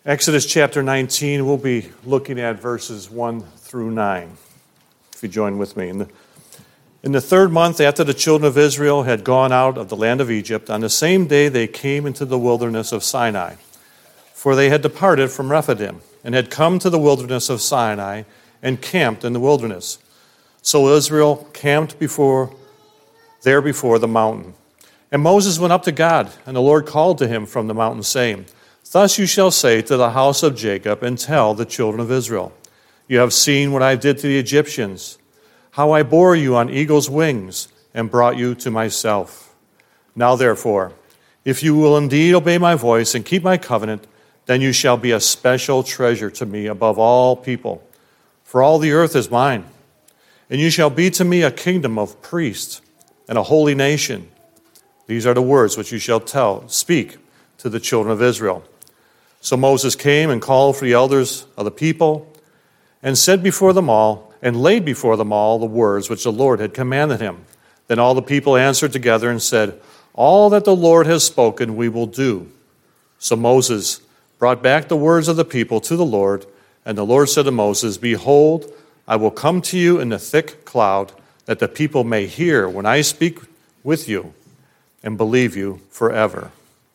Exodus chapter 19, we'll be looking at verses 1 through 9, if you join with me. In the third month after the children of Israel had gone out of the land of Egypt, on the same day they came into the wilderness of Sinai. For they had departed from Rephidim, and had come to the wilderness of Sinai, and camped in the wilderness. So Israel camped before the mountain. And Moses went up to God, and the Lord called to him from the mountain, saying, Thus you shall say to the house of Jacob, and tell the children of Israel, You have seen what I did to the Egyptians, how I bore you on eagle's wings, and brought you to myself. Now therefore, if you will indeed obey my voice and keep my covenant, then you shall be a special treasure to me above all people. For all the earth is mine, and you shall be to me a kingdom of priests and a holy nation. These are the words which you shall speak to the children of Israel. So Moses came and called for the elders of the people, and said before them all, and laid before them all the words which the Lord had commanded him. Then all the people answered together and said, All that the Lord has spoken we will do. So Moses brought back the words of the people to the Lord, and the Lord said to Moses, Behold, I will come to you in a thick cloud, that the people may hear when I speak with you, and believe you forever.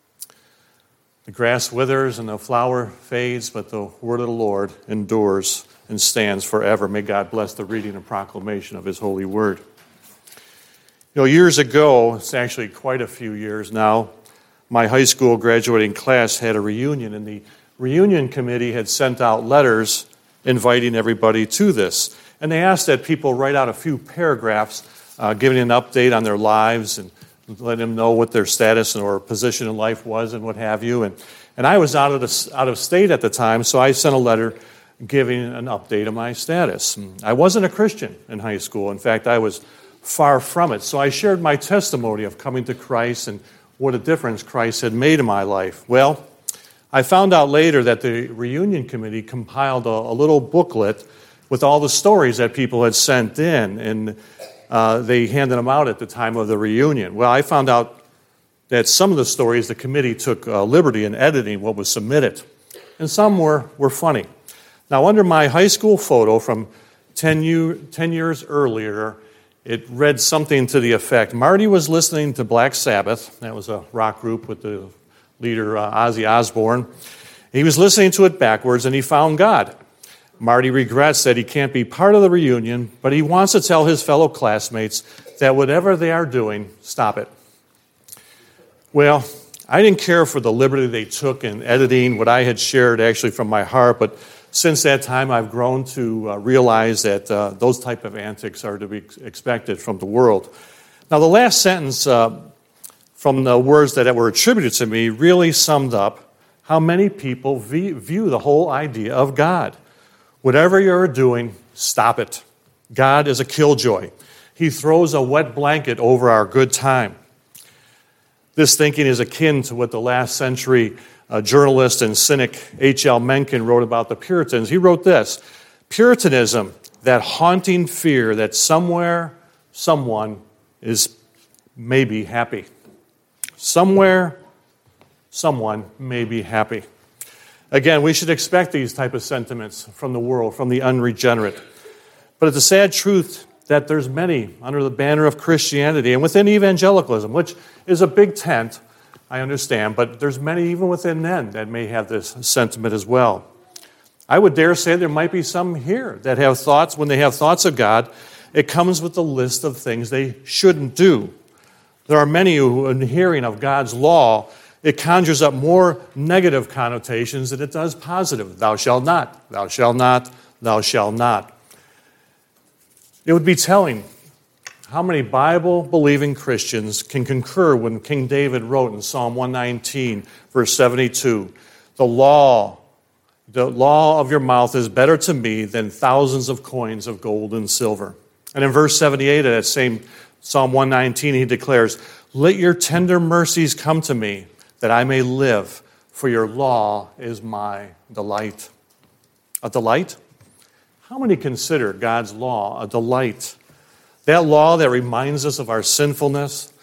The grass withers and the flower fades, but the word of the Lord endures and stands forever. May God bless the reading and proclamation of his holy word. You know, years ago, it's actually quite a few years now, my high school graduating class had a reunion, and the reunion committee had sent out letters inviting everybody to this. And they asked that people write out a few paragraphs giving an update on their lives and letting them know what their status or position in life was and what have you. And I was out of state at the time, so I sent a letter giving an update of my status. I wasn't a Christian in high school. In fact, I was far from it. So I shared my testimony of coming to Christ and what a difference Christ had made in my life. Well, I found out later that the reunion committee compiled a little booklet with all the stories that people had sent in, and they handed them out at the time of the reunion. Well, I found out that some of the stories the committee took liberty in editing what was submitted, and some were funny. Now, under my high school photo from 10 years earlier, it read something to the effect, Marty was listening to Black Sabbath. That was a rock group with the leader Ozzy Osbourne. He was listening to it backwards, and he found God. Marty regrets that he can't be part of the reunion, but he wants to tell his fellow classmates that whatever they are doing, stop it. Well, I didn't care for the liberty they took in editing what I had shared actually from my heart, but since that time I've grown to realize that those type of antics are to be expected from the world. Now, the last sentence from the words that were attributed to me really summed up how many people view the whole idea of God. Whatever you're doing, stop it. God is a killjoy. He throws a wet blanket over our good time. This thinking is akin to what the last century journalist and cynic H.L. Mencken wrote about the Puritans. He wrote this, Puritanism, that haunting fear that somewhere, someone is maybe happy. Somewhere, someone may be happy. Again, we should expect these type of sentiments from the world, from the unregenerate. But it's a sad truth that there's many under the banner of Christianity and within evangelicalism, which is a big tent, I understand, but there's many even within them that may have this sentiment as well. I would dare say there might be some here that have thoughts, when they have thoughts of God, it comes with a list of things they shouldn't do. There are many who, in hearing of God's law, it conjures up more negative connotations than it does positive. Thou shalt not, thou shalt not, thou shalt not. It would be telling how many Bible-believing Christians can concur when King David wrote in Psalm 119, verse 72, the law of your mouth is better to me than thousands of coins of gold and silver. And in verse 78 of that same Psalm 119, he declares, let your tender mercies come to me, that I may live, for your law is my delight. A delight? How many consider God's law a delight? That law that reminds us of our sinfulness,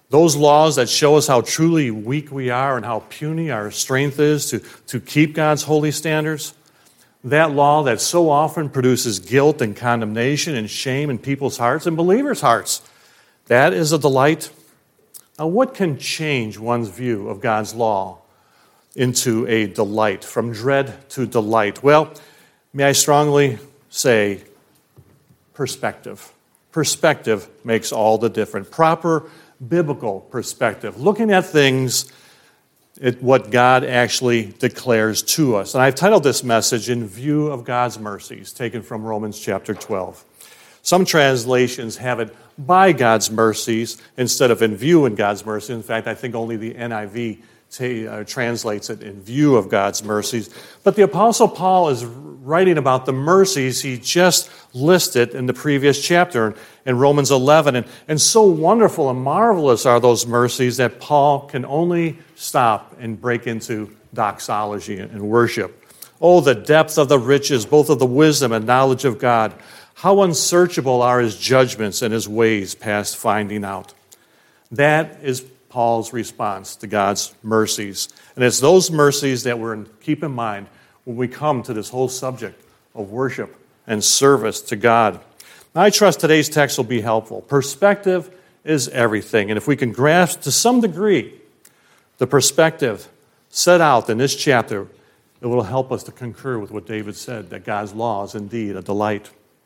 Those laws that show us how truly weak we are and how puny our strength is to keep God's holy standards. That law that so often produces guilt and condemnation and shame in people's hearts and believers' hearts. That is a delight. Now, what can change one's view of God's law into a delight, from dread to delight? Well, may I strongly say perspective. Perspective makes all the difference. Proper biblical perspective. Looking at things, what God actually declares to us. And I've titled this message, In View of God's Mercies, taken from Romans chapter 12. Some translations have it, by God's mercies, instead of in view in God's mercy. In fact, I think only the NIV translates it in view of God's mercies. But the Apostle Paul is writing about the mercies he just listed in the previous chapter in Romans 11. And so wonderful and marvelous are those mercies that Paul can only stop and break into doxology and worship. Oh, the depth of the riches, both of the wisdom and knowledge of God. How unsearchable are his judgments and his ways past finding out. That is Paul's response to God's mercies. And it's those mercies that we're keep in mind when we come to this whole subject of worship and service to God. Now, I trust today's text will be helpful. Perspective is everything. And if we can grasp to some degree the perspective set out in this chapter, it will help us to concur with what David said, that God's law is indeed a delight.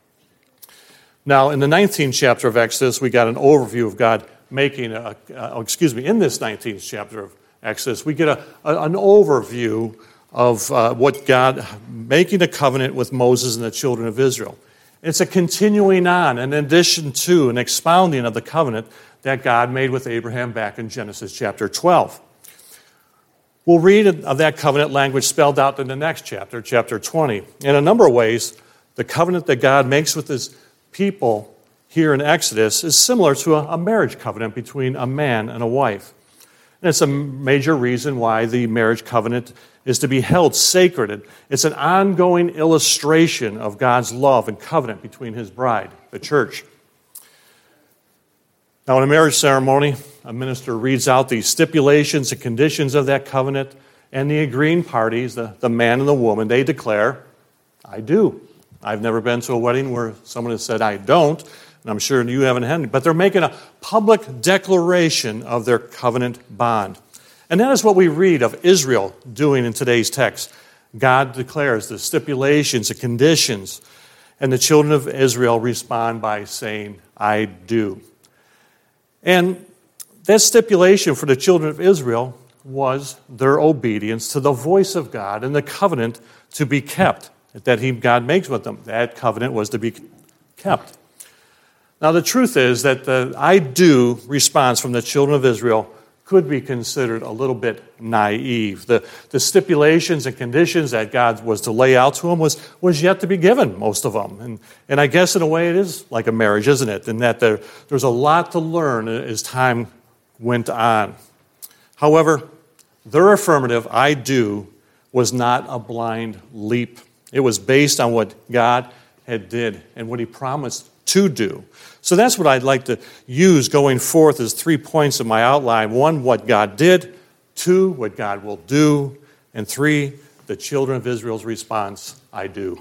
Now, in the 19th chapter of Exodus, we got an overview of God making, in this 19th chapter of Exodus, we get an overview of what God, making a covenant with Moses and the children of Israel. It's a continuing on, in addition to an expounding of the covenant that God made with Abraham back in Genesis chapter 12. We'll read of that covenant language spelled out in the next chapter, chapter 20. In a number of ways, the covenant that God makes with his people here in Exodus is similar to a marriage covenant between a man and a wife. And it's a major reason why the marriage covenant is to be held sacred. It's an ongoing illustration of God's love and covenant between his bride, the church. Now, in a marriage ceremony, a minister reads out the stipulations and conditions of that covenant, and the agreeing parties, the man and the woman, they declare, I do. I've never been to a wedding where someone has said, I don't, and I'm sure you haven't had any, but they're making a public declaration of their covenant bond. And that is what we read of Israel doing in today's text. God declares the stipulations, the conditions, and the children of Israel respond by saying, I do. And that stipulation for the children of Israel was their obedience to the voice of God and the covenant to be kept that God makes with them. That covenant was to be kept. Now, the truth is that the I do response from the children of Israel could be considered a little bit naive. The stipulations and conditions that God was to lay out to them was yet to be given, most of them. And I guess in a way it is like a marriage, isn't it? In that there's a lot to learn as time went on. However, their affirmative, I do, was not a blind leap. It was based on what God had did and what he promised to do. So that's what I'd like to use going forth as 3 points of my outline. 1, what God did. 2, what God will do. And 3, the children of Israel's response, I do.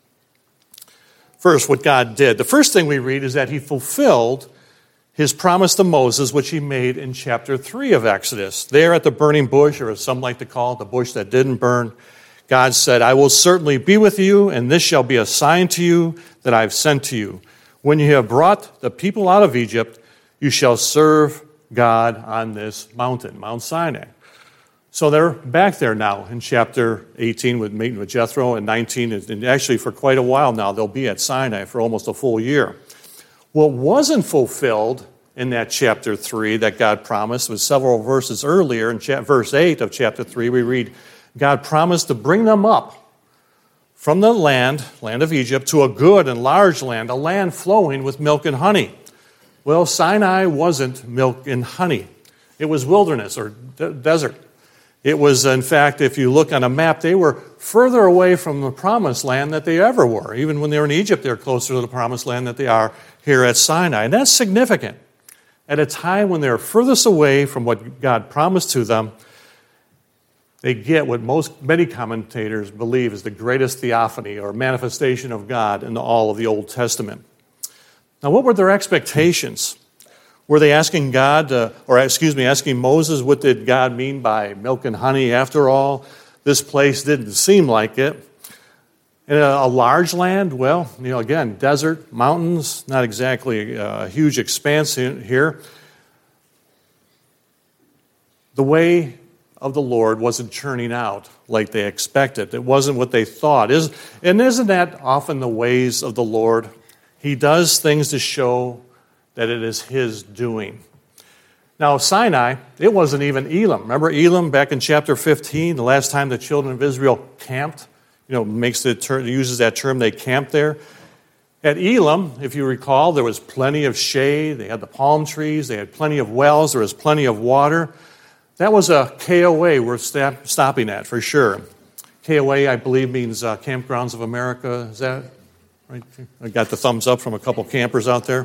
First, what God did. The first thing we read is that he fulfilled his promise to Moses, which he made in chapter 3 of Exodus. There at the burning bush, or as some like to call it, the bush that didn't burn, God said, I will certainly be with you, and this shall be a sign to you that I have sent to you. When you have brought the people out of Egypt, you shall serve God on this mountain, Mount Sinai. So they're back there now in chapter 18 with meeting with Jethro, and 19, and actually for quite a while now, they'll be at Sinai for almost a full year. What wasn't fulfilled in that chapter 3 that God promised was several verses earlier. In verse 8 of chapter 3, we read, God promised to bring them up from the land of Egypt, to a good and large land, a land flowing with milk and honey. Well, Sinai wasn't milk and honey. It was wilderness or desert. It was, in fact, if you look on a map, they were further away from the promised land that they ever were. Even when they were in Egypt, they were closer to the promised land than they are here at Sinai. And that's significant. at a time when they're furthest away from what God promised to them, they get what many commentators believe is the greatest theophany or manifestation of God in all of the Old Testament. Now, what were their expectations? Were they asking asking Moses, what did God mean by milk and honey? After all, this place didn't seem like it. In a large land, well, again, desert, mountains, not exactly a huge expanse here. The way of the Lord wasn't churning out like they expected. It wasn't what they thought. And isn't that often the ways of the Lord? He does things to show that it is His doing. Now, Sinai, it wasn't even Elim. Remember Elim back in chapter 15, the last time the children of Israel camped? Uses that term, they camped there. At Elim, if you recall, there was plenty of shade. They had the palm trees. They had plenty of wells. There was plenty of water. That was a KOA we're stopping at, for sure. KOA, I believe, means Campgrounds of America. Is that right? I got the thumbs up from a couple campers out there.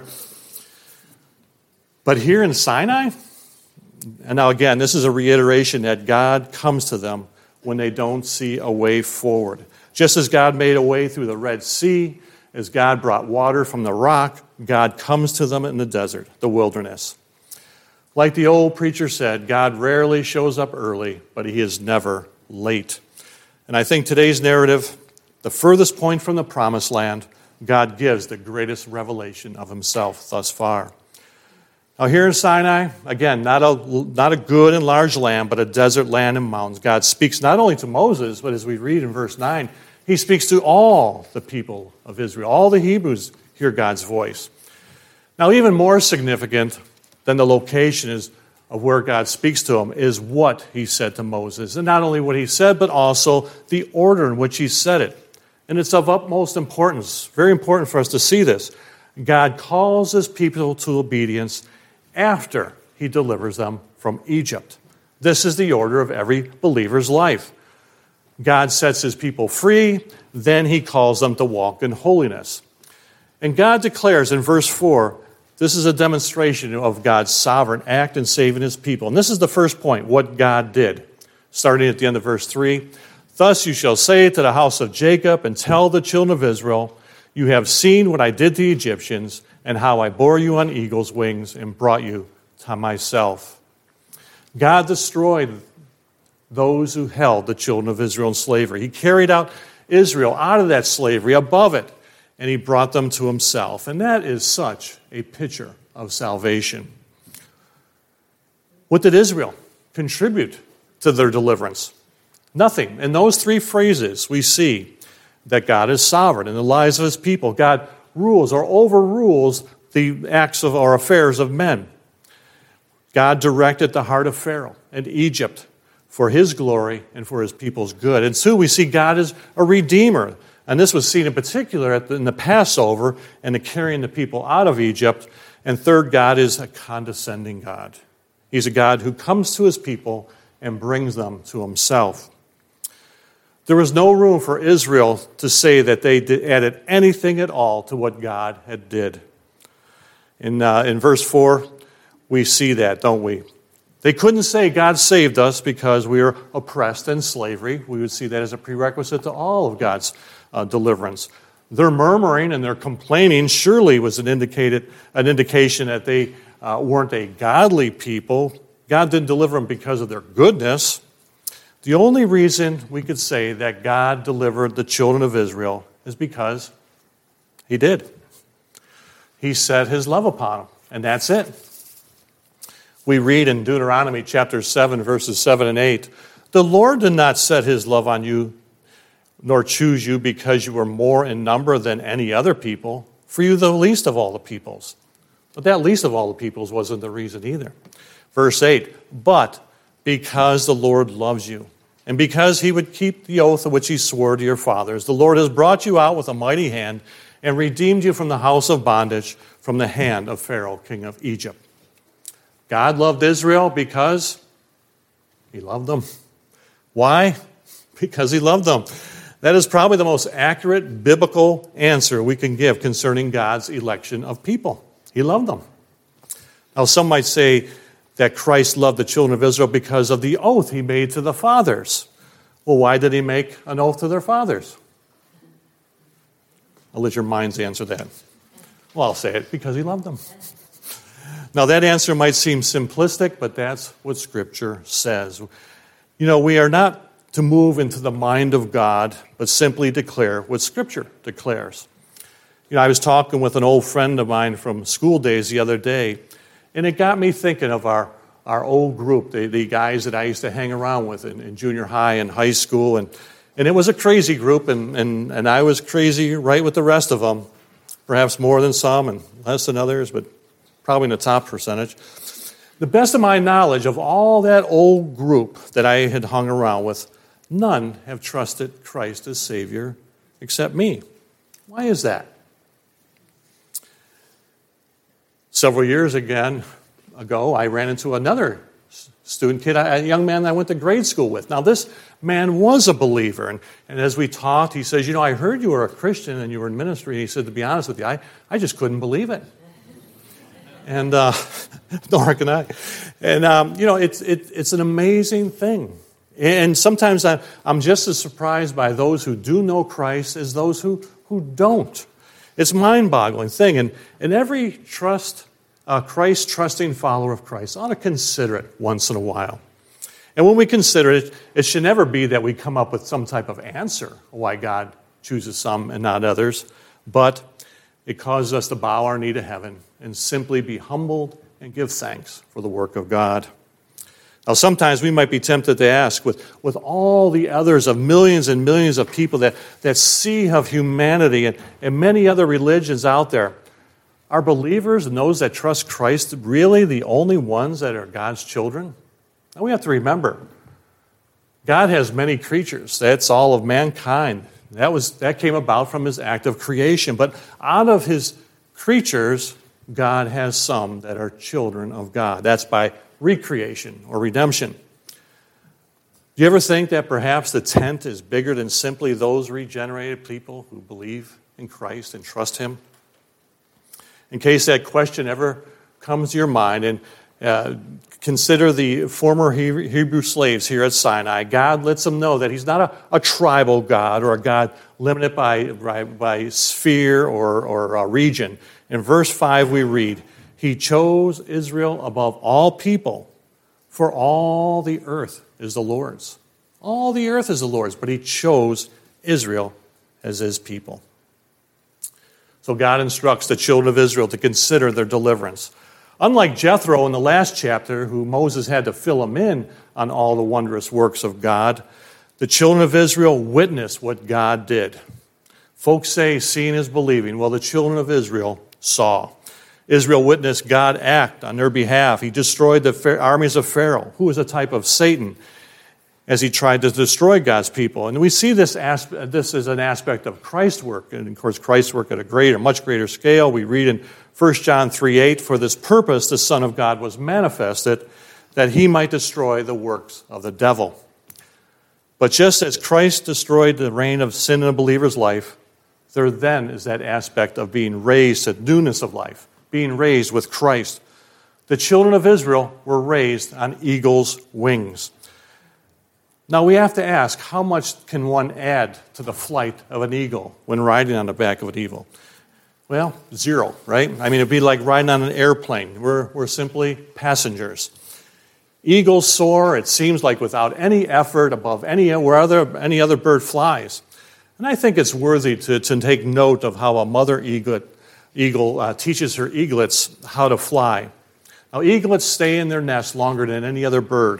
But here in Sinai, and now again, this is a reiteration that God comes to them when they don't see a way forward. Just as God made a way through the Red Sea, as God brought water from the rock, God comes to them in the desert, the wilderness. Like the old preacher said, God rarely shows up early, but He is never late. And I think today's narrative, the furthest point from the promised land, God gives the greatest revelation of Himself thus far. Now here in Sinai, again, not a good and large land, but a desert land and mountains. God speaks not only to Moses, but as we read in verse 9, He speaks to all the people of Israel. All the Hebrews hear God's voice. Now even more significant than the location of where God speaks to him is what He said to Moses. And not only what He said, but also the order in which He said it. And it's of utmost importance, very important for us to see this. God calls His people to obedience after He delivers them from Egypt. This is the order of every believer's life. God sets His people free, then He calls them to walk in holiness. And God declares in verse 4, this is a demonstration of God's sovereign act in saving His people. And this is the first point, what God did. Starting at the end of verse 3, thus you shall say to the house of Jacob and tell the children of Israel, you have seen what I did to the Egyptians and how I bore you on eagle's wings and brought you to myself. God destroyed those who held the children of Israel in slavery. He carried out Israel out of that slavery, above it, and He brought them to Himself. And that is such a picture of salvation. What did Israel contribute to their deliverance? Nothing. In those three phrases, we see that God is sovereign in the lives of His people. God rules or overrules the acts of or affairs of men. God directed the heart of Pharaoh and Egypt for His glory and for His people's good. And so we see God as a redeemer. And this was seen in particular in the Passover and the carrying the people out of Egypt. And third, God is a condescending God. He's a God who comes to His people and brings them to Himself. There was no room for Israel to say that they added anything at all to what God had did. In verse 4, we see that, don't we? They couldn't say God saved us because we are oppressed in slavery. We would see that as a prerequisite to all of God's deliverance. Their murmuring and their complaining surely was an indication that they weren't a godly people. God didn't deliver them because of their goodness. The only reason we could say that God delivered the children of Israel is because He did. He set His love upon them, and that's it. We read in Deuteronomy chapter 7, verses 7 and 8, the Lord did not set His love on you, nor choose you because you were more in number than any other people, for you the least of all the peoples. But that least of all the peoples wasn't the reason either. Verse 8, but because the Lord loves you, and because He would keep the oath of which He swore to your fathers, the Lord has brought you out with a mighty hand and redeemed you from the house of bondage, from the hand of Pharaoh, king of Egypt. God loved Israel because He loved them. Why? Because He loved them. That is probably the most accurate biblical answer we can give concerning God's election of people. He loved them. Now, some might say that Christ loved the children of Israel because of the oath he made to the fathers. Well, why did he make an oath to their fathers? I'll let your minds answer that. Well, I'll say it, because he loved them. Now, that answer might seem simplistic, but that's what Scripture says. You know, we are not to move into the mind of God, but simply declare what Scripture declares. You know, I was talking with an old friend of mine from school days the other day, and it got me thinking of our old group, the guys that I used to hang around with in junior high and high school. And it was a crazy group, and I was crazy right with the rest of them, perhaps more than some and less than others, but probably in the top percentage. The best of my knowledge of all that old group that I had hung around with, none have trusted Christ as Savior except me. Why is that? Several years ago, I ran into another student kid, a young man that I went to grade school with. Now, this man was a believer, and as we talked, he says, you know, I heard you were a Christian and you were in ministry, and he said, to be honest with you, I just couldn't believe it. And nor can I. And, you know, it's an amazing thing. And sometimes I'm just as surprised by those who do know Christ as those who don't. It's a mind-boggling thing. And every Christ-trusting follower of Christ ought to consider it once in a while. And when we consider it, it should never be that we come up with some type of answer why God chooses some and not others, but it causes us to bow our knee to heaven and simply be humbled and give thanks for the work of God. Now, sometimes we might be tempted to ask, with all the others of millions and millions of people, that sea of humanity and many other religions out there, are believers and those that trust Christ really the only ones that are God's children? Now, we have to remember, God has many creatures. That's all of mankind. That came about from his act of creation. But out of his creatures, God has some that are children of God. That's by recreation or redemption. Do you ever think that perhaps the tent is bigger than simply those regenerated people who believe in Christ and trust him? In case that question ever comes to your mind, and consider the former Hebrew slaves here at Sinai. God lets them know that he's not a tribal God or a God limited by sphere or region. In verse 5 we read, he chose Israel above all people, for all the earth is the Lord's. All the earth is the Lord's, but he chose Israel as his people. So God instructs the children of Israel to consider their deliverance. Unlike Jethro in the last chapter, who Moses had to fill him in on all the wondrous works of God, the children of Israel witnessed what God did. Folks say seeing is believing. Well, the children of Israel saw. Israel witnessed God act on their behalf. He destroyed the armies of Pharaoh, who was a type of Satan, as he tried to destroy God's people. And we see this as an aspect of Christ's work, and of course Christ's work at a much greater scale. We read in 1 John 3:8, for this purpose the Son of God was manifested, that he might destroy the works of the devil. But just as Christ destroyed the reign of sin in a believer's life, there then is that aspect of being raised to newness of life, being raised with Christ. The children of Israel were raised on eagle's wings. Now we have to ask, how much can one add to the flight of an eagle when riding on the back of an eagle? Well, zero, right? I mean, it'd be like riding on an airplane. We're simply passengers. Eagles soar, it seems like, without any effort above any other bird flies. And I think it's worthy to take note of how a mother eagle teaches her eaglets how to fly. Now, eaglets stay in their nest longer than any other bird.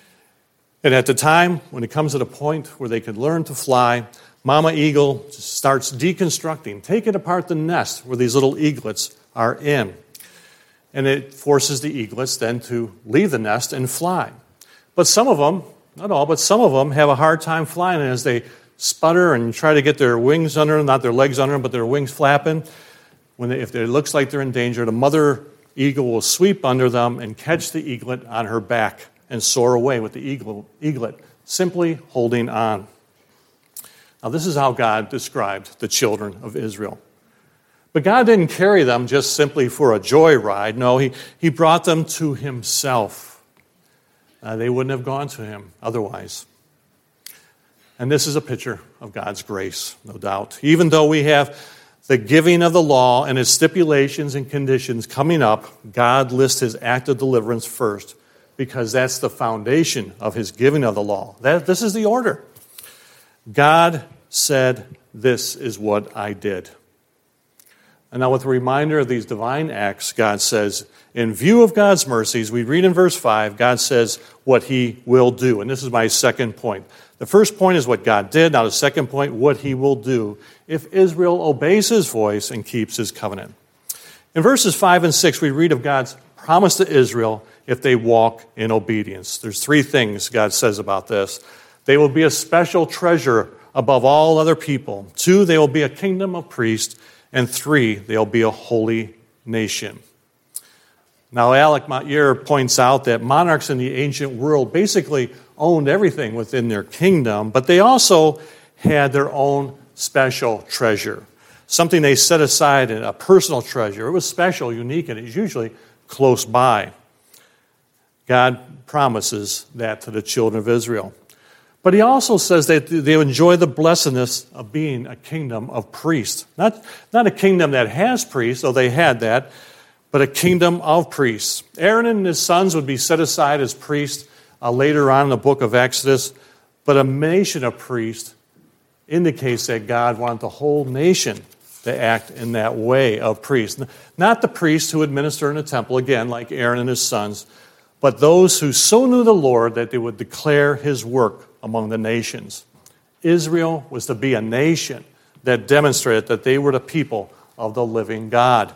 And at the time, when it comes to the point where they can learn to fly, Mama Eagle starts deconstructing, taking apart the nest where these little eaglets are in. And it forces the eaglets then to leave the nest and fly. But some of them, not all, but some of them have a hard time flying. And as they sputter and try to get their wings under them, not their legs under them, but their wings flapping, if it looks like they're in danger, the mother eagle will sweep under them and catch the eaglet on her back and soar away with the eaglet simply holding on. Now, this is how God described the children of Israel. But God didn't carry them just simply for a joyride. No, he brought them to himself. They wouldn't have gone to him otherwise. And this is a picture of God's grace, no doubt. Even though we have the giving of the law and its stipulations and conditions coming up, God lists his act of deliverance first because that's the foundation of his giving of the law. This is the order. God said, "This is what I did." And now with a reminder of these divine acts, God says, in view of God's mercies, we read in verse 5, God says what he will do. And this is my second point. The first point is what God did. Now the second point, what he will do if Israel obeys his voice and keeps his covenant. In verses 5 and 6, we read of God's promise to Israel if they walk in obedience. There's three things God says about this. They will be a special treasure above all other people. 2, they will be a kingdom of priests. And 3, they'll be a holy nation. Now, Alec Motyer points out that monarchs in the ancient world basically owned everything within their kingdom, but they also had their own special treasure, something they set aside, a personal treasure. It was special, unique, and it's usually close by. God promises that to the children of Israel. But he also says that they enjoy the blessedness of being a kingdom of priests. Not a kingdom that has priests, though they had that, but a kingdom of priests. Aaron and his sons would be set aside as priests later on in the book of Exodus, but a nation of priests indicates that God wanted the whole nation to act in that way of priests. Not the priests who administer in the temple, again, like Aaron and his sons, but those who so knew the Lord that they would declare his work among the nations. Israel was to be a nation that demonstrated that they were the people of the living God.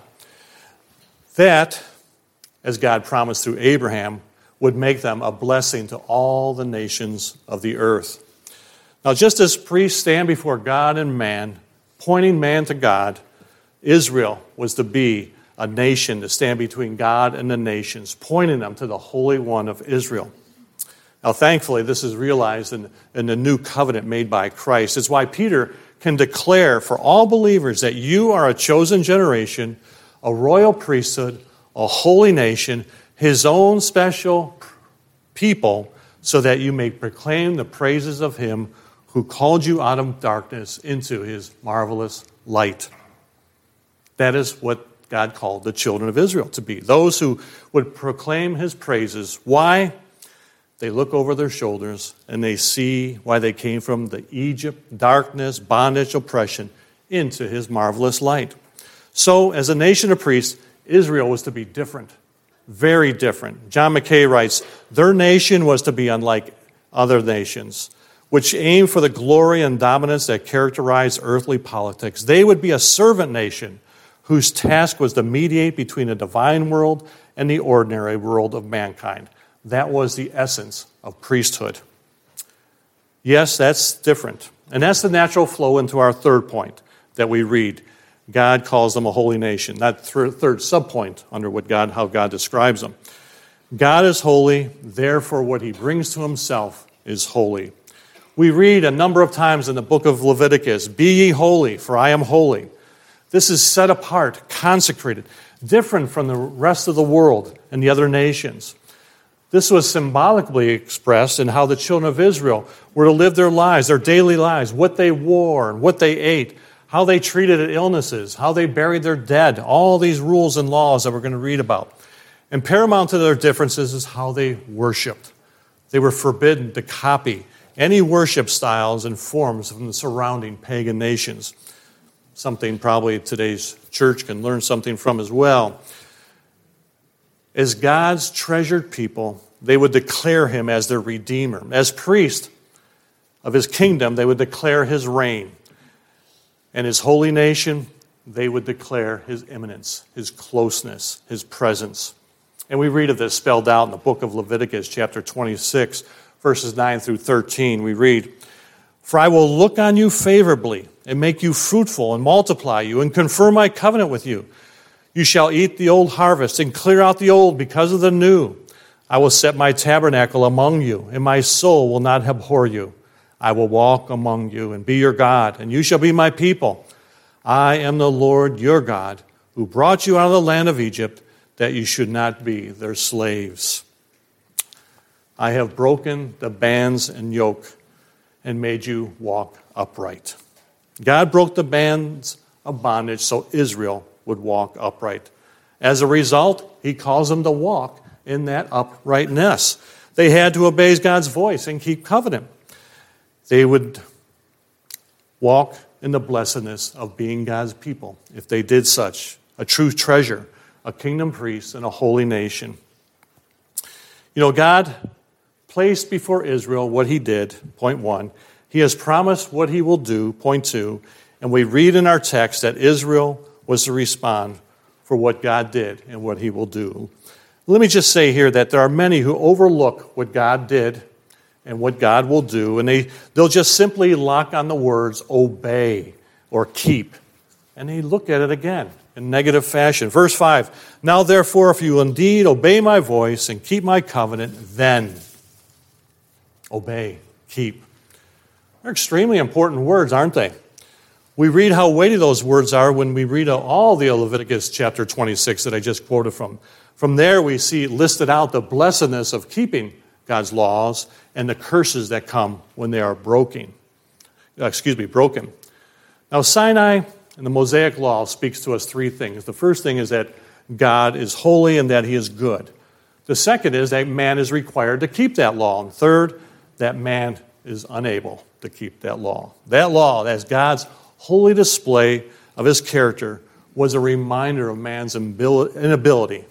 That, as God promised through Abraham, would make them a blessing to all the nations of the earth. Now, just as priests stand before God and man, pointing man to God, Israel was to be a nation to stand between God and the nations, pointing them to the Holy One of Israel. Now, thankfully, this is realized in the new covenant made by Christ. It's why Peter can declare for all believers that you are a chosen generation, a royal priesthood, a holy nation, his own special people, so that you may proclaim the praises of him who called you out of darkness into his marvelous light. That is what God called the children of Israel to be, those who would proclaim his praises. Why? They look over their shoulders and they see why they came from the Egypt, darkness, bondage, oppression, into his marvelous light. So, as a nation of priests, Israel was to be different, very different. John Mackay writes, their nation was to be unlike other nations, which aimed for the glory and dominance that characterized earthly politics. They would be a servant nation whose task was to mediate between the divine world and the ordinary world of mankind. That was the essence of priesthood. Yes, that's different. And that's the natural flow into our third point that we read. God calls them a holy nation. That third subpoint under how God describes them. God is holy, therefore what he brings to himself is holy. We read a number of times in the book of Leviticus, "Be ye holy, for I am holy." This is set apart, consecrated, different from the rest of the world and the other nations. This was symbolically expressed in how the children of Israel were to live their lives, their daily lives, what they wore and what they ate, how they treated illnesses, how they buried their dead, all these rules and laws that we're going to read about. And paramount to their differences is how they worshiped. They were forbidden to copy any worship styles and forms from the surrounding pagan nations. Something probably today's church can learn something from as well. As God's treasured people, they would declare him as their Redeemer. As priests of his kingdom, they would declare his reign. And his holy nation, they would declare his imminence, his closeness, his presence. And we read of this spelled out in the book of Leviticus, chapter 26, verses 9 through 13. We read, "For I will look on you favorably and make you fruitful and multiply you and confirm my covenant with you. You shall eat the old harvest and clear out the old because of the new. I will set my tabernacle among you, and my soul will not abhor you. I will walk among you and be your God, and you shall be my people. I am the Lord your God, who brought you out of the land of Egypt, that you should not be their slaves. I have broken the bands and yoke and made you walk upright. God broke the bands of bondage so Israel would walk upright. As a result, he calls them to walk in that uprightness. They had to obey God's voice and keep covenant. They would walk in the blessedness of being God's people if they did such. A true treasure, a kingdom priest, and a holy nation. You know, God placed before Israel what he did, point one. He has promised what he will do, point two. And we read in our text that Israel was to respond for what God did and what he will do. Let me just say here that there are many who overlook what God did and what God will do, and they'll just simply lock on the words obey or keep, and they look at it again in negative fashion. Verse 5, now therefore, if you indeed obey my voice and keep my covenant, then obey, keep. They're extremely important words, aren't they? We read how weighty those words are when we read all the Leviticus chapter 26 that I just quoted from. From there we see listed out the blessedness of keeping God's laws and the curses that come when they are broken. Now Sinai and the Mosaic Law speaks to us three things. The first thing is that God is holy and that he is good. The second is that man is required to keep that law. And third, that man is unable to keep that law. That law, that's God's holy display of his character, was a reminder of man's inability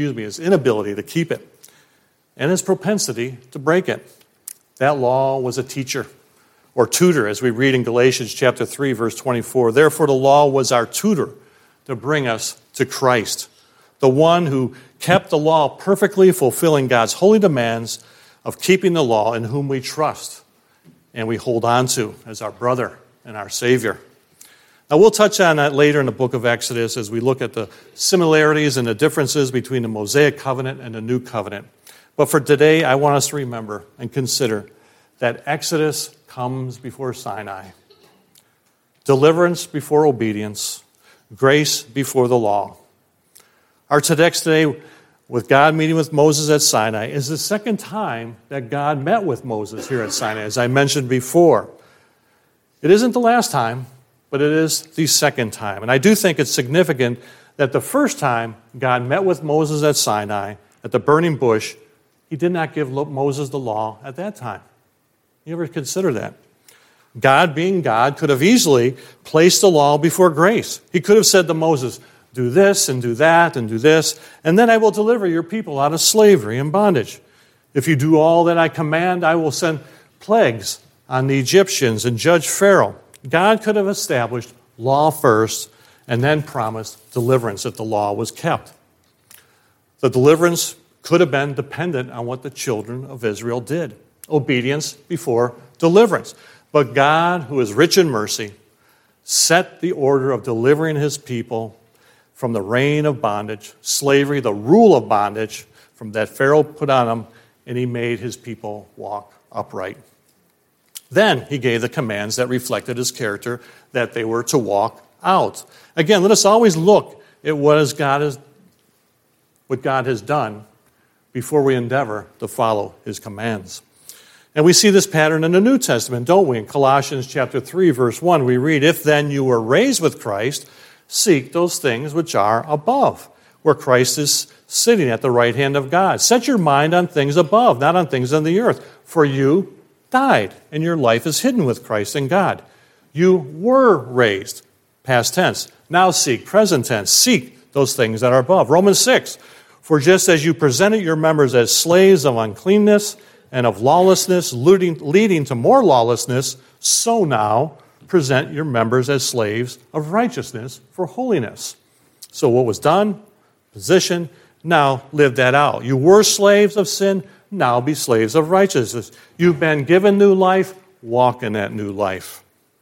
to keep it and his propensity to break it. That law was a teacher or tutor, as we read in Galatians chapter 3, verse 24. Therefore, the law was our tutor to bring us to Christ, the one who kept the law perfectly, fulfilling God's holy demands of keeping the law, in whom we trust and we hold on to as our brother and our Savior. Now, we'll touch on that later in the book of Exodus as we look at the similarities and the differences between the Mosaic covenant and the New Covenant. But for today, I want us to remember and consider that Exodus comes before Sinai, deliverance before obedience, grace before the law. Our text today, with God meeting with Moses at Sinai, is the second time that God met with Moses here at Sinai, as I mentioned before. It isn't the last time, but it is the second time. And I do think it's significant that the first time God met with Moses at Sinai, at the burning bush, he did not give Moses the law at that time. You ever consider that? God, being God, could have easily placed the law before grace. He could have said to Moses, do this and do that and do this, and then I will deliver your people out of slavery and bondage. If you do all that I command, I will send plagues on the Egyptians and judge Pharaoh. God could have established law first and then promised deliverance if the law was kept. The deliverance could have been dependent on what the children of Israel did. Obedience before deliverance. But God, who is rich in mercy, set the order of delivering his people from the reign of bondage, slavery, the rule of bondage from that Pharaoh put on them, and he made his people walk upright. Then he gave the commands that reflected his character, that they were to walk out. Again, let us always look at what God has done before we endeavor to follow his commands. And we see this pattern in the New Testament, don't we? In Colossians chapter 3, verse 1, we read, if then you were raised with Christ, seek those things which are above, where Christ is sitting at the right hand of God. Set your mind on things above, not on things on the earth. For you died, and your life is hidden with Christ in God. You were raised, past tense. Now seek, present tense. Seek those things that are above. Romans 6, for just as you presented your members as slaves of uncleanness and of lawlessness, leading to more lawlessness, so now present your members as slaves of righteousness for holiness. So what was done, position, now live that out. You were slaves of sin, now be slaves of righteousness. You've been given new life, walk in that new life.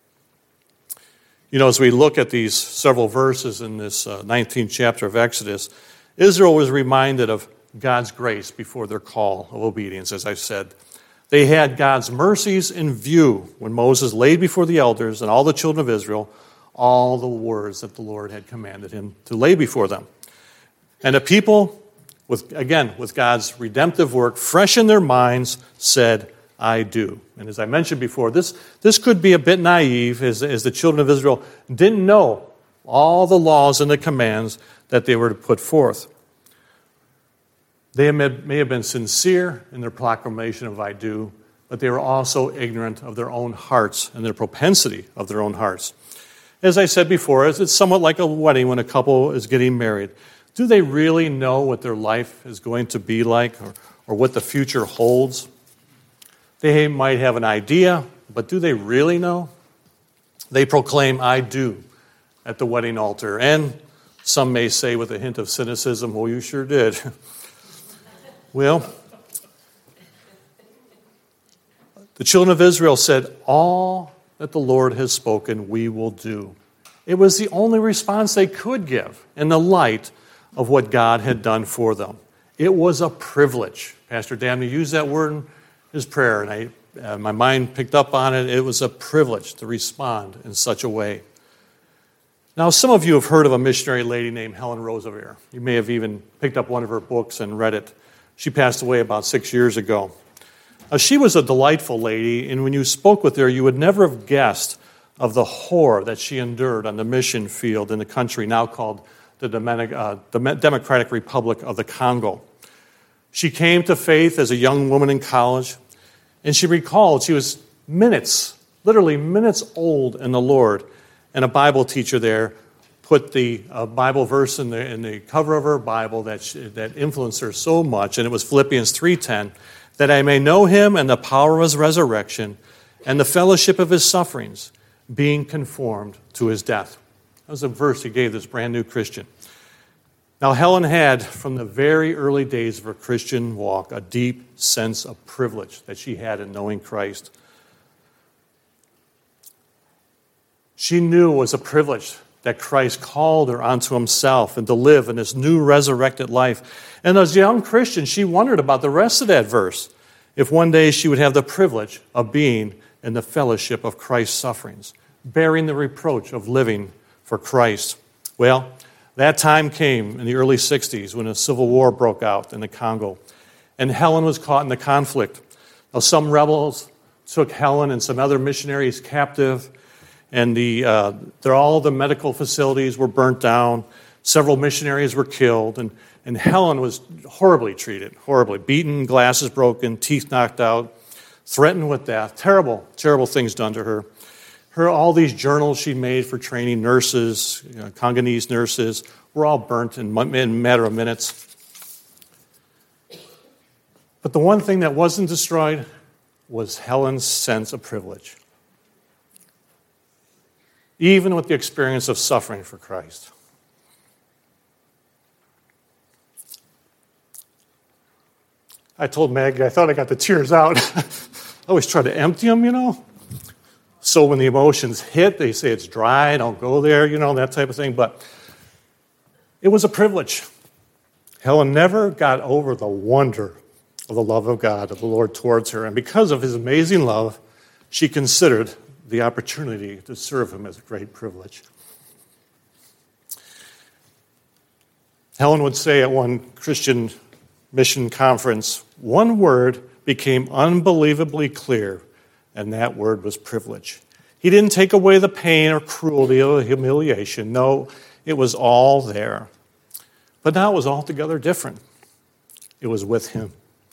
You know, as we look at these several verses in this 19th chapter of Exodus, Israel was reminded of God's grace before their call of obedience, as I said. They had God's mercies in view when Moses laid before the elders and all the children of Israel all the words that the Lord had commanded him to lay before them. And the people, with God's redemptive work fresh in their minds, said, I do. And as I mentioned before, this could be a bit naive as the children of Israel didn't know all the laws and the commands that they were to put forth. They may have been sincere in their proclamation of I do, but they were also ignorant of their own hearts and their propensity of their own hearts. As I said before, it's somewhat like a wedding when a couple is getting married. Do they really know what their life is going to be like or what the future holds? They might have an idea, but do they really know? They proclaim, I do, at the wedding altar. And some may say with a hint of cynicism, well, you sure did. Well, the children of Israel said, all that the Lord has spoken, we will do. It was the only response they could give in the light of what God had done for them. It was a privilege. Pastor Dabney used that word in his prayer, and my mind picked up on it. It was a privilege to respond in such a way. Now, some of you have heard of a missionary lady named Helen Roseveare. You may have even picked up one of her books and read it. She passed away about 6 years ago. She was a delightful lady, and when you spoke with her, you would never have guessed of the horror that she endured on the mission field in the country now called the Democratic Republic of the Congo. She came to faith as a young woman in college, and she recalled she was literally minutes old in the Lord, and a Bible teacher there put the Bible verse in the cover of her Bible that influenced her so much, and it was Philippians 3:10, that I may know him and the power of his resurrection and the fellowship of his sufferings, being conformed to his death. That was a verse he gave this brand new Christian. Now, Helen had, from the very early days of her Christian walk, a deep sense of privilege that she had in knowing Christ. She knew it was a privilege that Christ called her onto himself and to live in this new resurrected life. And as a young Christian, she wondered about the rest of that verse, if one day she would have the privilege of being in the fellowship of Christ's sufferings, bearing the reproach of living for Christ. Well, that time came in the early 60s when a civil war broke out in the Congo, and Helen was caught in the conflict. Now, some rebels took Helen and some other missionaries captive, and all the medical facilities were burnt down. Several missionaries were killed, and Helen was horribly treated, horribly beaten, glasses broken, teeth knocked out, threatened with death. Terrible, terrible things done to her. All these journals she made for training nurses, Congolese nurses, were all burnt in a matter of minutes. But the one thing that wasn't destroyed was Helen's sense of privilege, even with the experience of suffering for Christ. I told Maggie I thought I got the tears out. I always try to empty them, So when the emotions hit, they say it's dry, don't go there, that type of thing. But it was a privilege. Helen never got over the wonder of the love of God, of the Lord towards her. And because of his amazing love, she considered the opportunity to serve him as a great privilege. Helen would say at one Christian mission conference, one word became unbelievably clear, and that word was privilege. He didn't take away the pain or cruelty or the humiliation. No, it was all there. But now it was altogether different. It was with him.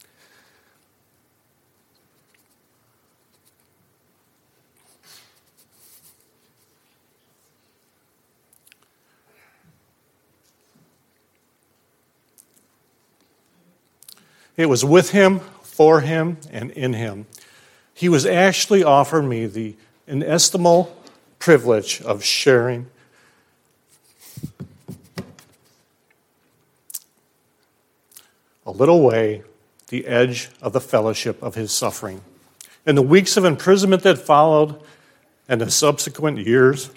It was with him, for him, and in him. He was actually offering me the inestimable privilege of sharing a little way the edge of the fellowship of his suffering. In the weeks of imprisonment that followed and the subsequent years,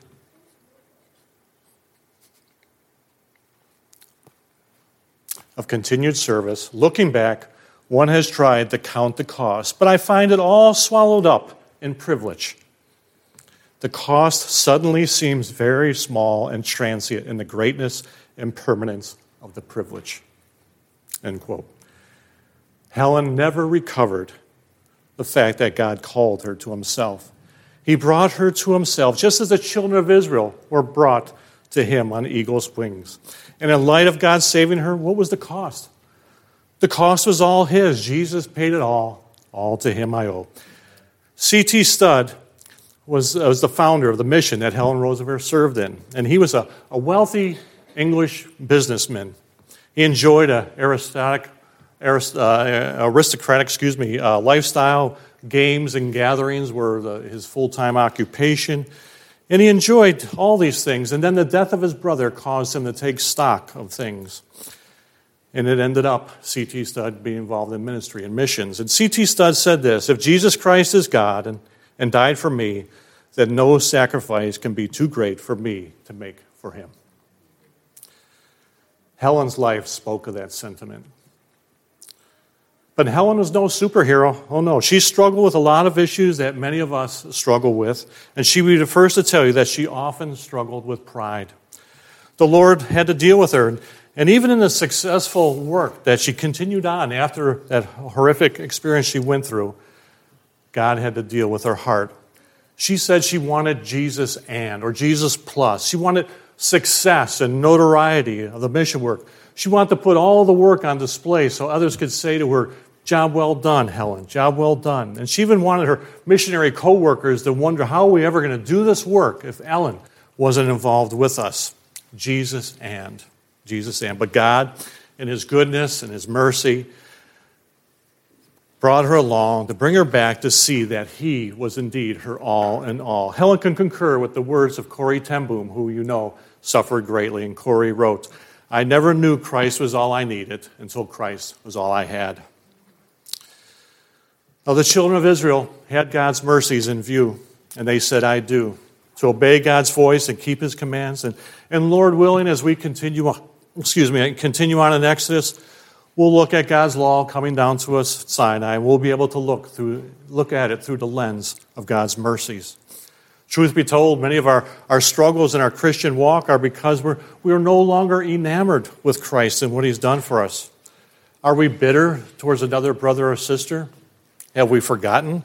of continued service, looking back, one has tried to count the cost, but I find it all swallowed up in privilege. The cost suddenly seems very small and transient in the greatness and permanence of the privilege. End quote. Helen never recovered the fact that God called her to himself. He brought her to himself, just as the children of Israel were brought to him on eagle's wings. And in light of God saving her, what was the cost? The cost was all his. Jesus paid it all. All to him I owe. C.T. Studd was the founder of the mission that Helen Roosevelt served in. And he was a wealthy English businessman. He enjoyed an aristocratic lifestyle. Games and gatherings were his full-time occupation. And he enjoyed all these things. And then the death of his brother caused him to take stock of things. And it ended up C.T. Studd being involved in ministry and missions. And C.T. Studd said this: if Jesus Christ is God and died for me, then no sacrifice can be too great for me to make for him. Helen's life spoke of that sentiment. But Helen was no superhero. Oh no, she struggled with a lot of issues that many of us struggle with. And she would be the first to tell you that she often struggled with pride. The Lord had to deal with her. And even in the successful work that she continued on after that horrific experience she went through, God had to deal with her heart. She said she wanted Jesus or Jesus plus. She wanted success and notoriety of the mission work. She wanted to put all the work on display so others could say to her, "Job well done, Helen, job well done." And she even wanted her missionary co-workers to wonder, how are we ever going to do this work if Ellen wasn't involved with us? Jesus and. But God, in his goodness and his mercy, brought her along to bring her back to see that he was indeed her all in all. Helen can concur with the words of Corrie ten Boom, who you know suffered greatly. And Corrie wrote, "I never knew Christ was all I needed until Christ was all I had." Now, the children of Israel had God's mercies in view, and they said, "I do," to obey God's voice and keep his commands. And Lord willing, as we continue on in Exodus, we'll look at God's law coming down to us at Sinai, and we'll be able to look at it through the lens of God's mercies. Truth be told, many of our struggles in our Christian walk are because we are no longer enamored with Christ and what he's done for us. Are we bitter towards another brother or sister? Have we forgotten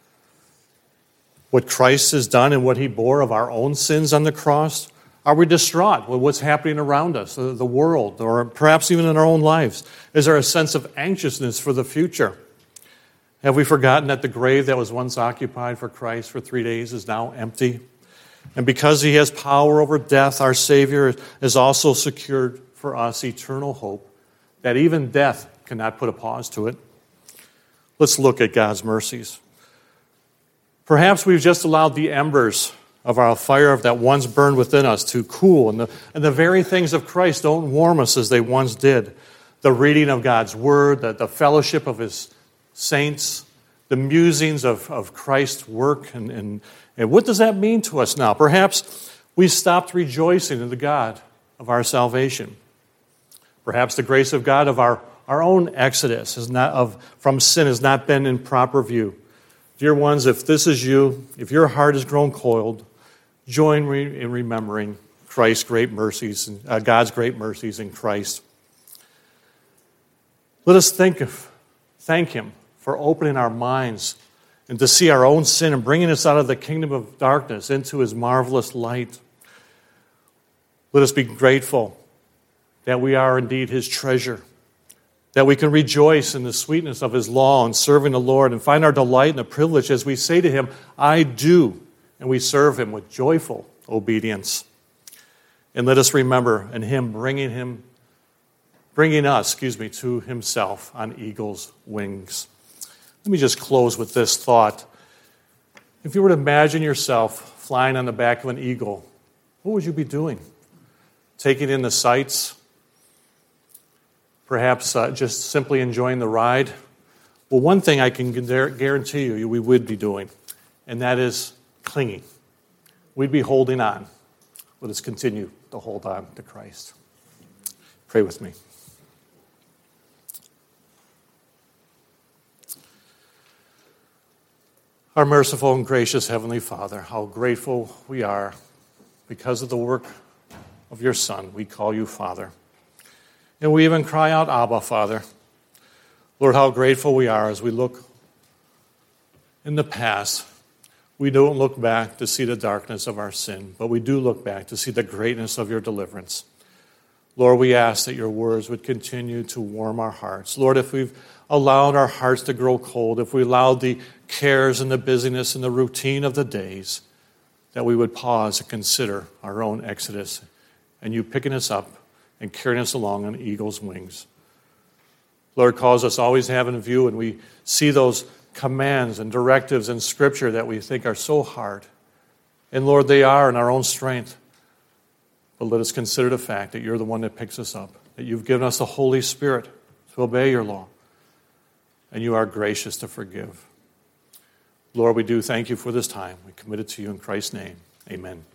what Christ has done and what he bore of our own sins on the cross? Are we distraught with what's happening around us, the world, or perhaps even in our own lives? Is there a sense of anxiousness for the future? Have we forgotten that the grave that was once occupied for Christ for 3 days is now empty? And because he has power over death, our Savior has also secured for us eternal hope that even death cannot put a pause to it. Let's look at God's mercies. Perhaps we've just allowed the embers of our fire that once burned within us to cool, and the very things of Christ don't warm us as they once did. The reading of God's Word, the fellowship of his saints, the musings of Christ's work, and what does that mean to us now? Perhaps we stopped rejoicing in the God of our salvation. Perhaps the grace of God of our own exodus from sin has not been in proper view. Dear ones, if this is you, if your heart has grown cold, join me in remembering Christ's great mercies, God's great mercies in Christ. Let us thank him for opening our minds and to see our own sin and bringing us out of the kingdom of darkness into his marvelous light. Let us be grateful that we are indeed his treasure, that we can rejoice in the sweetness of his law and serving the Lord and find our delight and the privilege as we say to him, "I do," and we serve him with joyful obedience. And let us remember in him bringing us to himself on eagle's wings. Let me just close with this thought. If you were to imagine yourself flying on the back of an eagle, what would you be doing? Taking in the sights? Perhaps just simply enjoying the ride? Well, one thing I can guarantee you we would be doing, and that is clinging. We'd be holding on. Let us continue to hold on to Christ. Pray with me. Our merciful and gracious Heavenly Father, how grateful we are because of the work of your Son. We call you Father. And we even cry out, Abba, Father. Lord, how grateful we are as we look in the past. We don't look back to see the darkness of our sin, but we do look back to see the greatness of your deliverance. Lord, we ask that your words would continue to warm our hearts. Lord, if we've allowed our hearts to grow cold, if we allowed the cares and the busyness and the routine of the days, that we would pause and consider our own exodus and you picking us up and carrying us along on eagle's wings. Lord, cause us always to have in view, and we see those commands and directives in Scripture that we think are so hard. And Lord, they are in our own strength. But let us consider the fact that you're the one that picks us up, that you've given us the Holy Spirit to obey your law, and you are gracious to forgive. Lord, we do thank you for this time. We commit it to you in Christ's name. Amen.